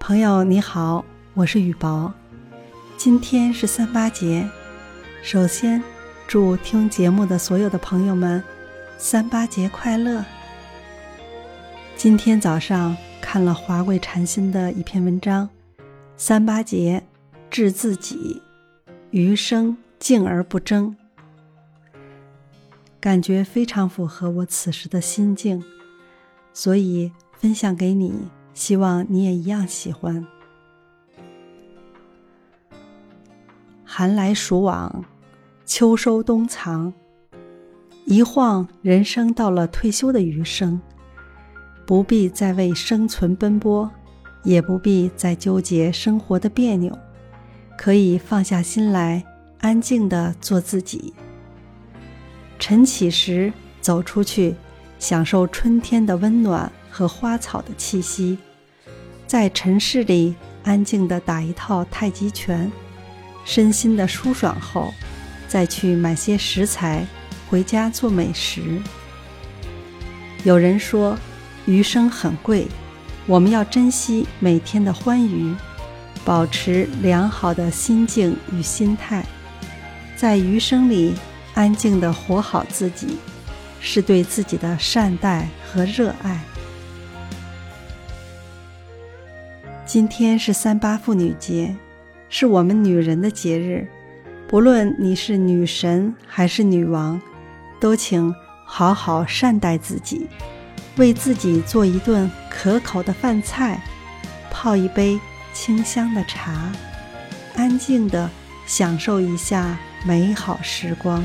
朋友你好，我是雨薄。今天是3·8节，首先祝听节目的所有的朋友们3·8节快乐。今天早上看了华贵禅心的一篇文章，3·8节治自己，余生静而不争，感觉非常符合我此时的心境，所以分享给你，希望你也一样喜欢。寒来暑往，秋收冬藏，一晃人生到了退休的余生，不必再为生存奔波，也不必再纠结生活的别扭，可以放下心来，安静地做自己。晨起时走出去，享受春天的温暖和花草的气息，在晨市里安静地打一套太极拳，身心的舒爽后，再去买些食材回家做美食。有人说余生很贵，我们要珍惜每天的欢愉，保持良好的心境与心态，在余生里安静地活好自己，是对自己的善待和热爱。今天是3·8妇女节，是我们女人的节日，不论你是女神还是女王，都请好好善待自己，为自己做一顿可口的饭菜，泡一杯清香的茶，安静地享受一下美好时光。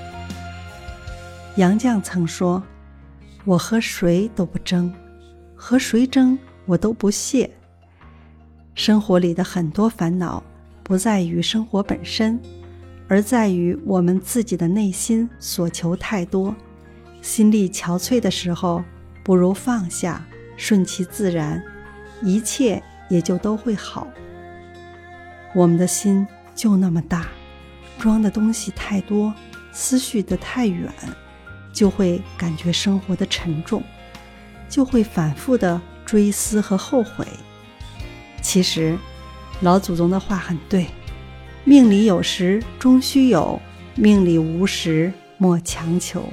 杨绛曾说，我和谁都不争，和谁争我都不屑。生活里的很多烦恼不在于生活本身，而在于我们自己的内心所求太多，心力憔悴的时候，不如放下，顺其自然，一切也就都会好。我们的心就那么大，装的东西太多，思绪的太远，就会感觉生活的沉重，就会反复的追思和后悔。其实老祖宗的话很对，命里有时终须有，命里无时莫强求。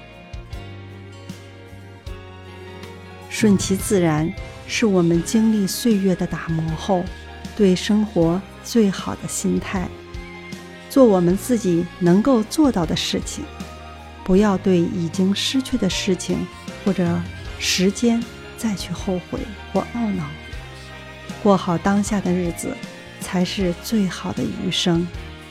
顺其自然是我们经历岁月的打磨后对生活最好的心态，做我们自己能够做到的事情，不要对已经失去的事情或者时间再去后悔或懊恼，过好当下的日子才是最好的余生。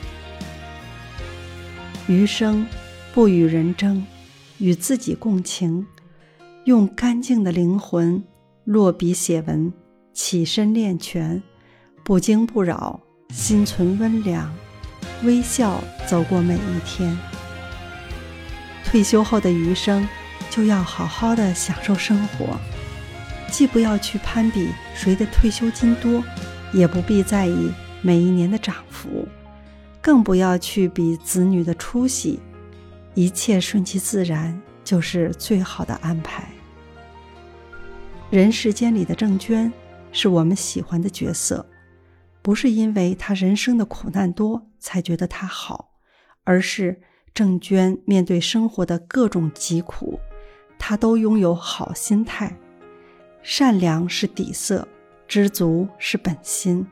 余生不与人争，与自己共情，用干净的灵魂落笔写文，起身练拳，不惊不扰，心存温良，微笑走过每一天。退休后的余生就要好好的享受生活，既不要去攀比谁的退休金多，也不必在意每一年的涨幅，更不要去比子女的出息，一切顺其自然就是最好的安排。人世间里的郑娟是我们喜欢的角色，不是因为她人生的苦难多才觉得她好，而是郑娟面对生活的各种疾苦，她都拥有好心态。善良是底色，知足是本心。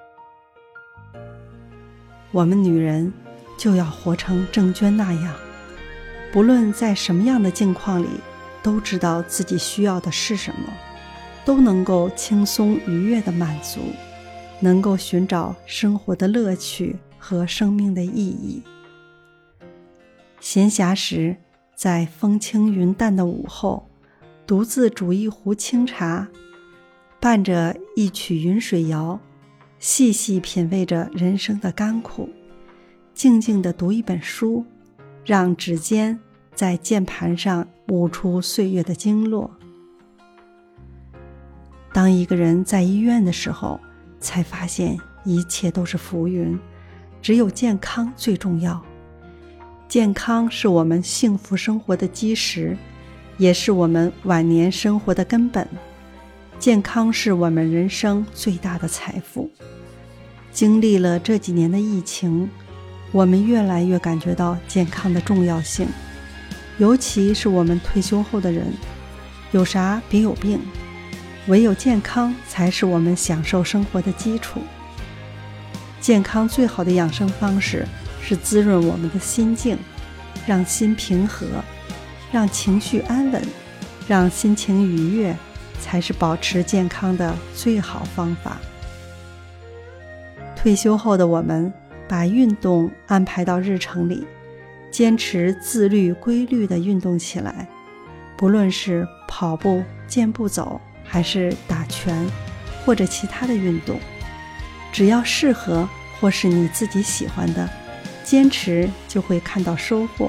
我们女人就要活成郑娟那样，不论在什么样的境况里，都知道自己需要的是什么，都能够轻松愉悦的满足，能够寻找生活的乐趣和生命的意义。闲暇时，在风轻云淡的午后，独自煮一壶清茶，伴着一曲云水谣，细细品味着人生的甘苦，静静地读一本书，让指尖在键盘上舞出岁月的经络。当一个人在医院的时候，才发现一切都是浮云，只有健康最重要。健康是我们幸福生活的基石，也是我们晚年生活的根本。 健康是我们人生最大的财富。经历了这几年的疫情，我们越来越感觉到健康的重要性，尤其是我们退休后的人，有啥别有病，唯有健康才是我们享受生活的基础。健康最好的养生方式是滋润我们的心境，让心平和，让情绪安稳，让心情愉悦，才是保持健康的最好方法。退休后的我们，把运动安排到日程里，坚持自律规律地运动起来，不论是跑步、健步走，还是打拳或者其他的运动，只要适合或是你自己喜欢的，坚持就会看到收获。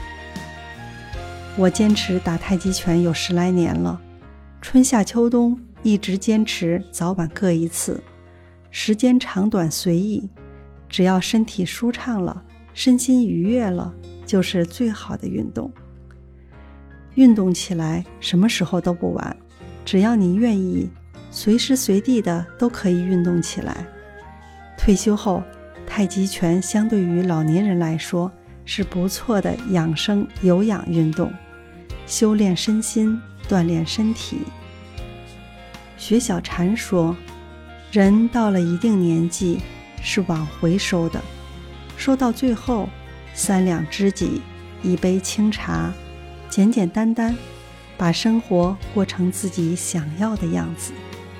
我坚持打太极拳有10来年了，春夏秋冬一直坚持早晚各一次，时间长短随意，只要身体舒畅了，身心愉悦了，就是最好的运动。运动起来什么时候都不晚，只要你愿意，随时随地的都可以运动起来。退休后，太极拳相对于老年人来说是不错的养生有氧运动，修炼身心，锻炼身体。薛小禅说，人到了一定年纪是往回收的，收到最后3两知己，1杯清茶，简简单单，把生活过成自己想要的样子。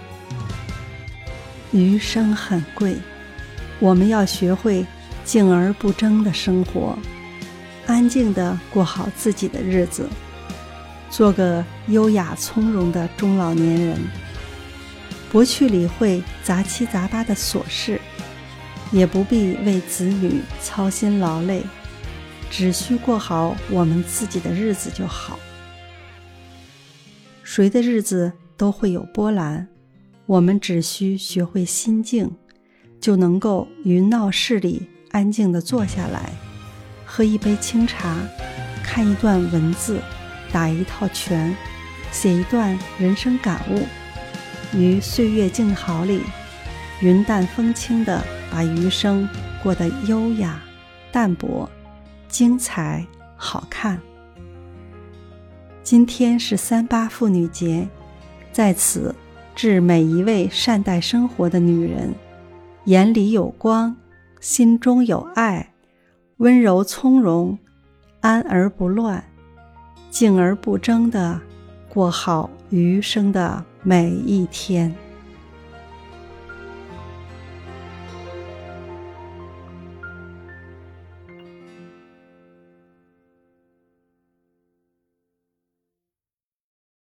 余生很贵，我们要学会静而不争的生活，安静地过好自己的日子，做个优雅从容的中老年人，不去理会杂七杂八的琐事，也不必为子女操心劳累，只需过好我们自己的日子就好。谁的日子都会有波澜，我们只需学会心静，就能够于闹市里安静地坐下来，喝一杯清茶，看一段文字，打一套拳，写一段人生感悟，于岁月静好里，云淡风轻地把余生过得优雅、淡泊、精彩、好看。今天是38妇女节，在此致每一位善待生活的女人，眼里有光，心中有爱，温柔从容，安而不乱，静而不争地过好余生的每一天。